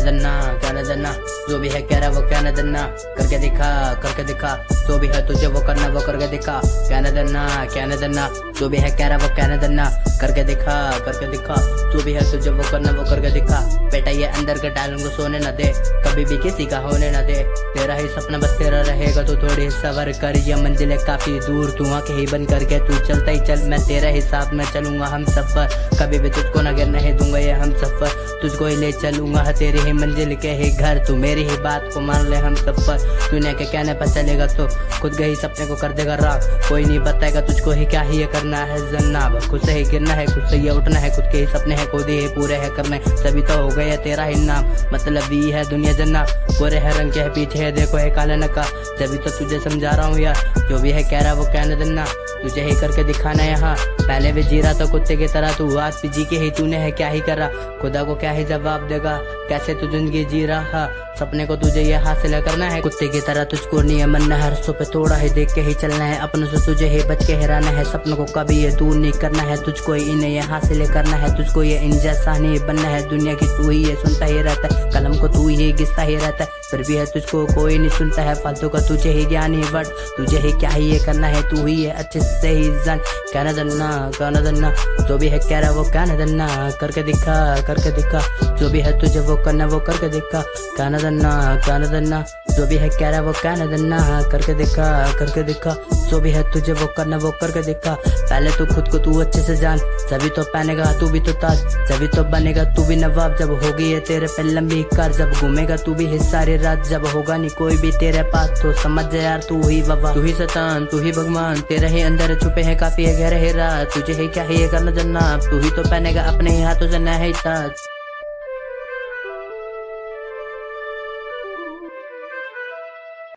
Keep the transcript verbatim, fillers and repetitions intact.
दन्ना कहना दन्ना, जो भी है कह रहा वो कहना दन्ना, करके दिखा करके दिखा, जो भी है तुझे वो करना वो करके दिखा। कहना दन्ना कहना दन्ना, जो भी है कह रहा वो कहना दन्ना, करके दिखा करके दिखा, जो भी है तुझे वो करना वो करके दिखा। बेटा ये अंदर के टाइलों को सोने न दे, कभी भी किसी का होने न दे, तेरा ही सपना बस तेरा रहेगा तो थोड़ी सबर कर, ये मंजिल है काफी दूर, तू आंखें ही बंद करके तू चलता ही चल, मैं तेरे ही साथ में चलूंगा हम सफर, कभी भी तुझको न गिरने ही दूंगा ये हम सफर, तुझको ही ले चलूंगा तेरी ही मंजिल के ही घर, तू मेरी ही बात को मान ले हम सफर, दुनिया के कहने पर चलेगा तो खुद के ही सपने को कर देगा राख, कोई नहीं बताएगा तुझको ही क्या ही ये करना है जन्नाब, खुद से ही गिरना है खुद से ही उठना है, खुद के ही सपने हैं खुद ही पूरे है करने, सभी तो हो गए तेरा ही नाम, मतलब ये है दुनिया जन्ना, पूरे है रंग के है पीछे है देखो है काला नका, जभी तो तुझे समझा रहा हूँ यार, जो भी है कह रहा वो कहने देना, तुझे ही करके दिखाना यहाँ, पहले भी जी रहा तो कुत्ते की तरह, तू आज भी जी के ही तूने है क्या ही करा, खुदा को क्या ही जवाब देगा, कैसे तू जिंदगी जी रहा, सपने को तुझे ये हासिल करना है, कुत्ते की तरह तुझको नियम मनना है, रस्तों पे थोड़ा ही देख के ही चलना है, अपनों से तुझे ही बच के ही रहना है, सपनों को कभी ये दूर नहीं करना है, तुझको ही इन्हें ये हासिल करना है, तुझको ये इन जैसा नहीं बनना है, दुनिया की तू ही ये सुनता ही रहता है, कलम को तू ही घिसता ही रहता है, फिर भी है तुझको कोई नहीं सुनता है, फालतू का तुझे ही ज्ञान ही बट, तुझे ही क्या ही ये करना है, तू ही है अच्छे से ही जान, कहना दन्ना कहना दन्ना, जो भी है कह रहा वो कहना दन्ना, करके दिखा करके दिखा, जो भी है तुझे वो करना वो करके दिखा, कहना दन्ना कहना दन्ना, जो भी है कह रहा वो कहना दन्ना, करके दिखा करके दिखा, जो भी है तुझे वो करना वो करके दिखा, पहले तो खुद को तू अच्छे से जान, जभी तो पहनेगा तू भी तो ताज, जभी तो बनेगा तू भी नवाब, जब होगी ये तेरे पे लंबी कार, जब घूमेगा तू भी ही सारी रात, जब होगा नहीं कोई भी तेरे पास तो समझ जा यार तू ही वफा, तू ही शैतान तू ही भगवान, तेरे ही अंदर छुपे है काफी है गहरे ही रात, तुझे ही क्या ही ये करना जन्नत, तू ही तो पहनेगा अपने ही हाथों से नया ही ताज।